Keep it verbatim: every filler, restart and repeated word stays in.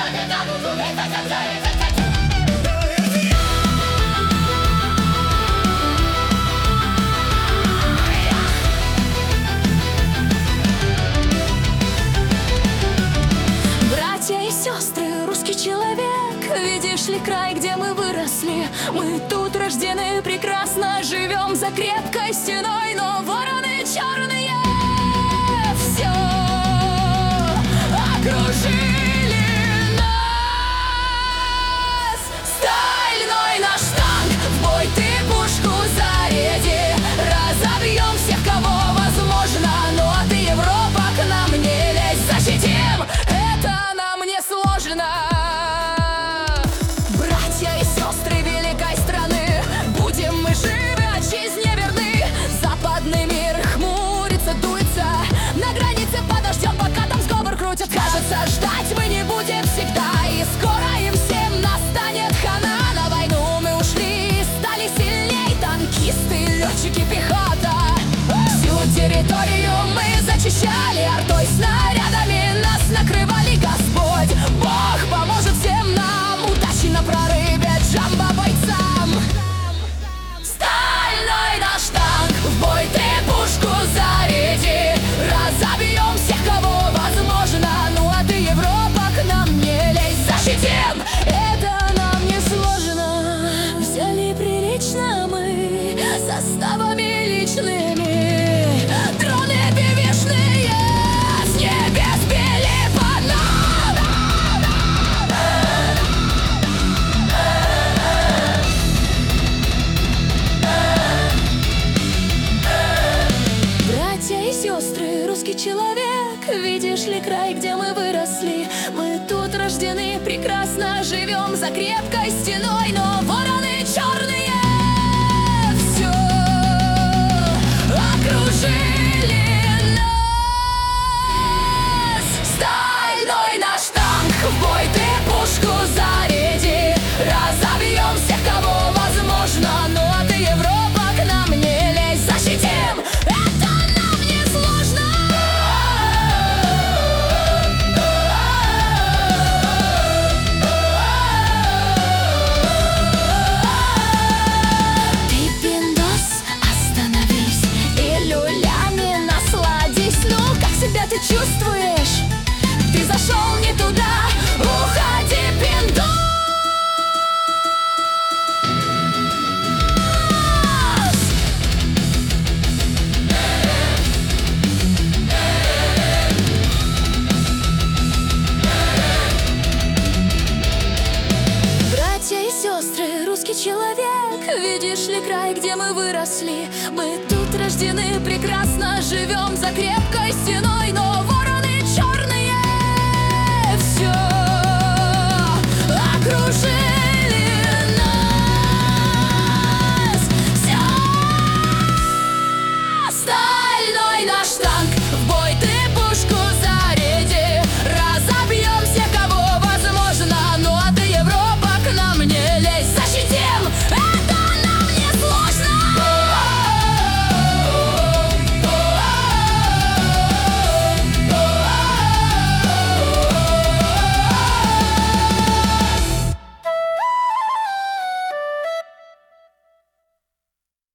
Братья и сестры, русский человек, видишь ли край, где мы выросли? Мы тут рождены, прекрасно живем за крепкой стеной, но вороны черные все окружили нас. Стальной наш танк, в бой ты пушку заряди, разобьем всех, кого возможно. Ну а ты, Европа, к нам не лезь, защитим, это нам не сложно. Братья и сестры великой страны, будем мы живы, отчизне верны. Западный мир хмурится, дуется, на границе подождем, пока там сговор крутят. Кажется, ждать мы не будем всегда, и скоро им всем настанет хана. На войну мы ушли, стали сильней, танкисты, летчики, пехота. Всю территорию мы зачищали, артой, снарядами нас накрывали. Господь Бог поможет всем нам, удачи на прорыве джамбо бойцам. Стальной наш танк, в бой ты пушку заряди, разобьем всех, кого возможно. Ну а ты, Европа, к нам не лезь, защитим, это нам не сложно. Взяли прилично мы составами личными, дроны певишные с небес били по нам. Братья и сестры, русский человек, видишь ли край, где мы выросли? Мы тут рождены, прекрасно живем за крепкой стеной, но вороны черные все окружили нас. Стальной наш танк, в бой ты пушку заряди, разобьем всех, кого возможно. Ну а ты, Европа, к нам не лезь, защитим, это нам не сложно. Ты, пиндос, остановись и люлями насладись. Ну, как себя ты чувствуешь? Ты зашел не туда, уходи, пиндос. Братья и сестры, русский человек, видишь ли край, где мы выросли? Мы тут рождены, прекрасно живем за крепкой стеной, но вороны